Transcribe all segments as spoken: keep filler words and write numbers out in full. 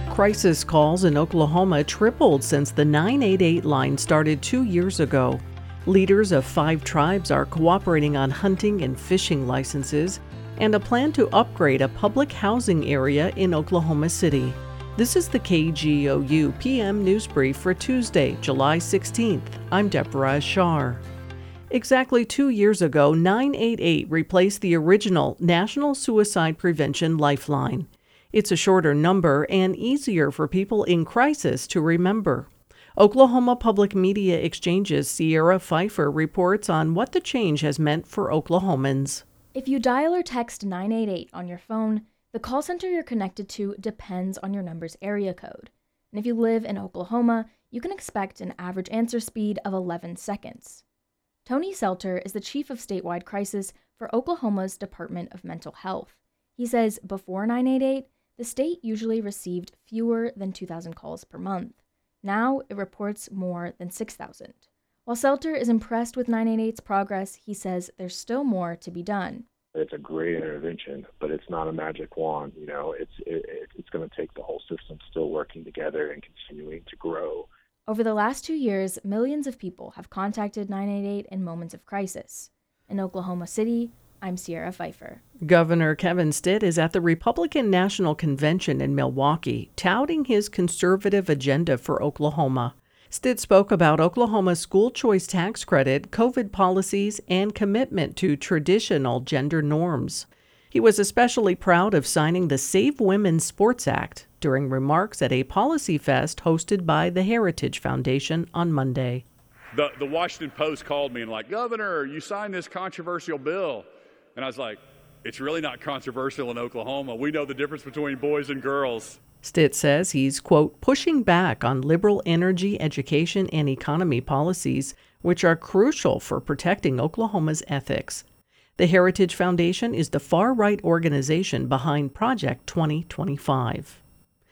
Crisis calls in Oklahoma tripled since the nine eight eight line started two years ago. Leaders of five tribes are cooperating on hunting and fishing licenses and a plan to upgrade a public housing area in Oklahoma City. This is the K G O U P M News Brief for Tuesday, July sixteenth. I'm Deborah Ashar. Exactly two years ago, nine eight eight replaced the original National Suicide Prevention Lifeline. It's a shorter number and easier for people in crisis to remember. Oklahoma Public Media Exchange's Sierra Pfeiffer reports on what the change has meant for Oklahomans. If you dial or text nine eight eight on your phone, the call center you're connected to depends on your number's area code. And if you live in Oklahoma, you can expect an average answer speed of eleven seconds. Tony Selter is the chief of statewide crisis for Oklahoma's Department of Mental Health. He says before nine eight eight, the state usually received fewer than two thousand calls per month. Now it reports more than six thousand. While Selter is impressed with nine eight eight's progress, he says there's still more to be done. It's a great intervention, but it's not a magic wand. You know, it's it, it's going to take the whole system still working together and continuing to grow. Over the last two years, millions of people have contacted nine eight eight in moments of crisis. In Oklahoma City, I'm Sierra Pfeiffer. Governor Kevin Stitt is at the Republican National Convention in Milwaukee, touting his conservative agenda for Oklahoma. Stitt spoke about Oklahoma's school choice tax credit, COVID policies, and commitment to traditional gender norms. He was especially proud of signing the Save Women's Sports Act during remarks at a policy fest hosted by the Heritage Foundation on Monday. The, the Washington Post called me and like, Governor, you signed this controversial bill. And I was like, it's really not controversial in Oklahoma. We know the difference between boys and girls. Stitt says he's, quote, pushing back on liberal energy, education, and economy policies, which are crucial for protecting Oklahoma's ethics. The Heritage Foundation is the far-right organization behind Project twenty twenty-five.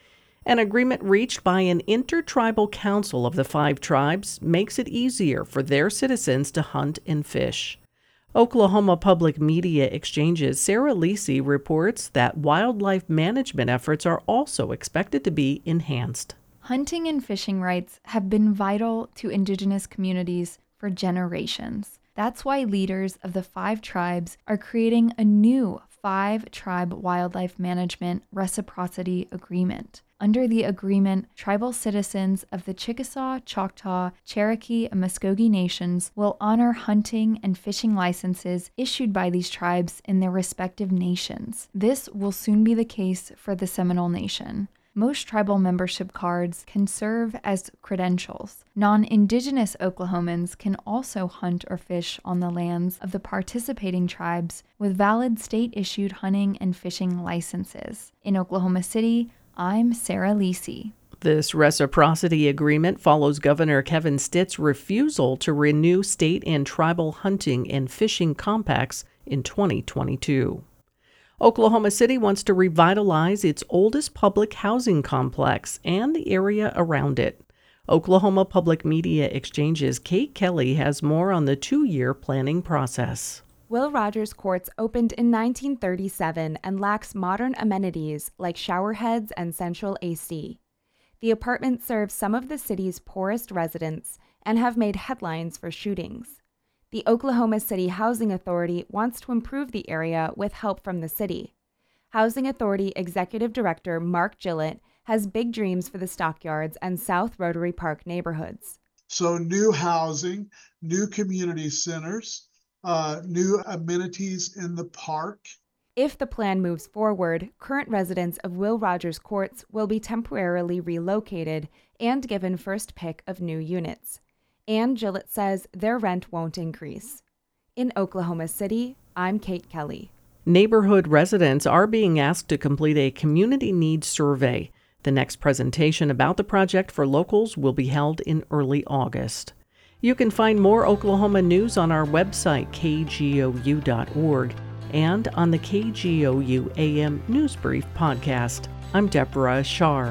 An agreement reached by an intertribal council of the five tribes makes it easier for their citizens to hunt and fish. Oklahoma Public Media Exchange's Sarah Lisi reports that wildlife management efforts are also expected to be enhanced. Hunting and fishing rights have been vital to indigenous communities for generations. That's why leaders of the five tribes are creating a new five-tribe wildlife management reciprocity agreement. Under the agreement, tribal citizens of the Chickasaw, Choctaw, Cherokee, and Muskogee nations will honor hunting and fishing licenses issued by these tribes in their respective nations. This will soon be the case for the Seminole Nation. Most tribal membership cards can serve as credentials. Non-Indigenous Oklahomans can also hunt or fish on the lands of the participating tribes with valid state-issued hunting and fishing licenses. In Oklahoma City, I'm Sarah Lisi. This reciprocity agreement follows Governor Kevin Stitt's refusal to renew state and tribal hunting and fishing compacts in twenty twenty-two. Oklahoma City wants to revitalize its oldest public housing complex and the area around it. Oklahoma Public Media Exchange's Kate Kelly has more on the two-year planning process. Will Rogers Courts opened in nineteen thirty-seven and lacks modern amenities like shower heads and central A C. The apartment serves some of the city's poorest residents and have made headlines for shootings. The Oklahoma City Housing Authority wants to improve the area with help from the city. Housing Authority Executive Director Mark Gillett has big dreams for the Stockyards and South Rotary Park neighborhoods. So new housing, new community centers, Uh, new amenities in the park. If the plan moves forward, current residents of Will Rogers Courts will be temporarily relocated and given first pick of new units. Ann Gillett says their rent won't increase. In Oklahoma City, I'm Kate Kelly. Neighborhood residents are being asked to complete a community needs survey. The next presentation about the project for locals will be held in early August. You can find more Oklahoma news on our website, K G O U dot org, and on the K G O U A M News Brief podcast. I'm Deborah Ashar.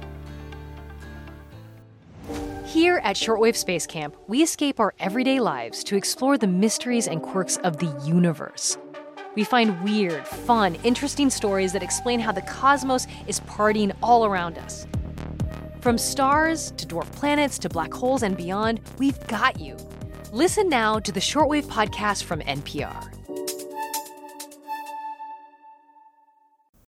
Here at Shortwave Space Camp, we escape our everyday lives to explore the mysteries and quirks of the universe. We find weird, fun, interesting stories that explain how the cosmos is partying all around us. From stars to dwarf planets to black holes and beyond, we've got you. Listen now to the Shortwave Podcast from N P R.